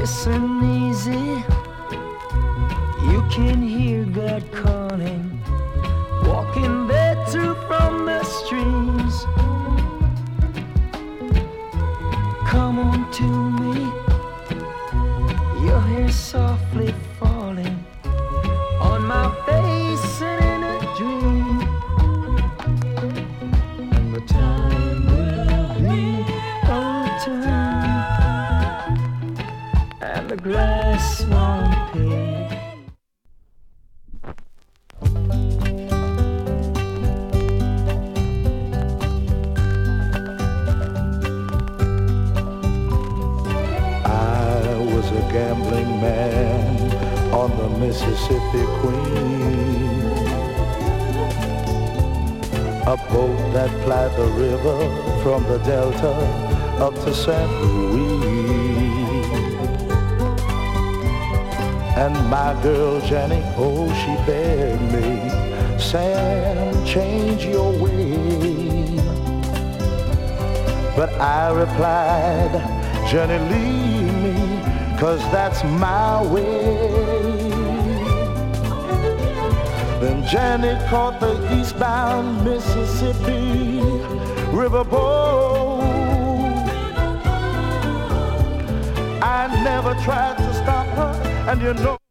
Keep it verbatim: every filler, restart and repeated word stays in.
Listen easy, you can hear God calling, walking there too from the streams. Come on to me, your hair softly falling on my face and in a dream. And the time will be autumn, and the grass won't pay. Gambling man on the Mississippi Queen, a boat that plied the river from the Delta up to Saint Louis. And my girl Jenny, oh, she begged me, Sam, change your way. But I replied, Jenny, leave me, 'cause that's my way. Then Janet caught the eastbound Mississippi riverboat. I never tried to stop her, and you know